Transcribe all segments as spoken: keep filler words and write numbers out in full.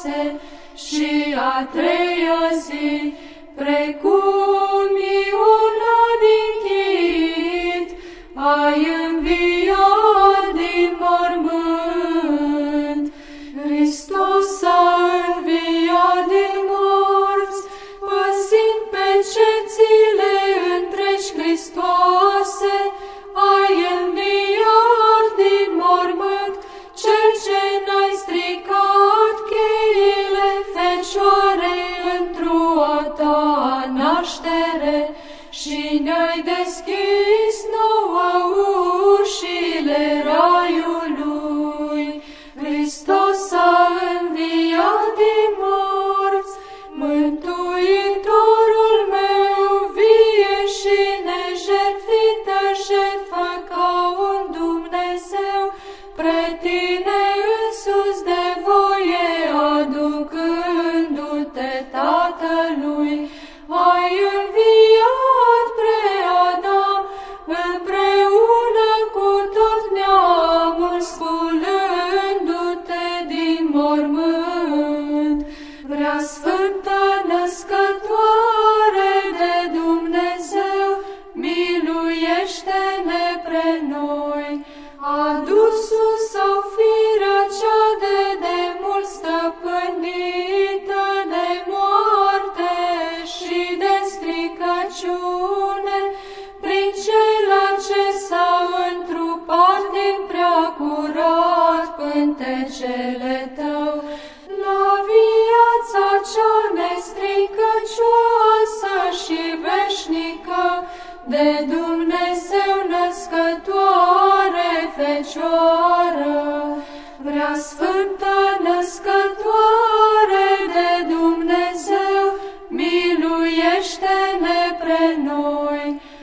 Hristoase, și a treia zi, precum Iona din Chit, ai înviat din mormânt. Hristos a înviat din morți, păzind pe cețile întregi Hristoase, ai înviat din mormânt, cel ce n-ai stricat cheile Fecioare într-o a ta naștere, și ne-ai deschis nouă ușile raiului. Hristos a înviat din morți, Mântuitorul meu vie și nejertfită jertfă ca un Dumnezeu, pre tine însuți de voie aducându-te Tatălui, ai înviat pre Adam, împreună cu tot neamul, sculându-te din mormânt. Prea Sfântă Născătoare de Dumnezeu, miluiește-ne pre noi. Adus-sus sau firea cea de demult stăpânită de moarte și de stricăciune, prin cela ce s-a întrupat din prea curat pântecele tău, la viața cea nestricăcioasă și veșnică, de Dumnezeu născătoare Fecioară. Prea Sfântă Născătoare de Dumnezeu, miluiește-ne pre noi.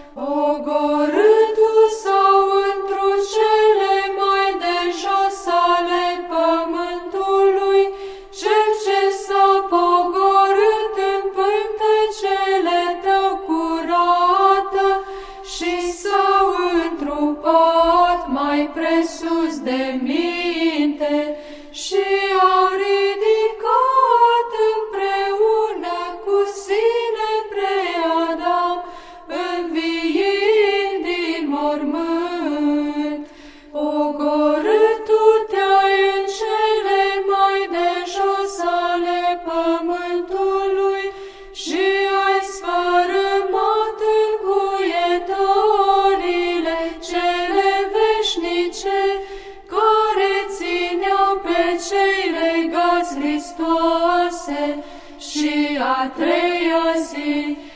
Ogorându sau întru cele mai de jos ale pământului, cel ce s-a pogorât în pântecele tău curată și s-a întrupat mai presus de minte, și au ridicat împreună cu sine pre Adam, înviind din mormânt. Ogorât tu te-ai în cele mai de jos ale pământului și ai sfărâmat încuietorile cele veșnice, care țineau pe cei legați Hristoase, și a treia zi,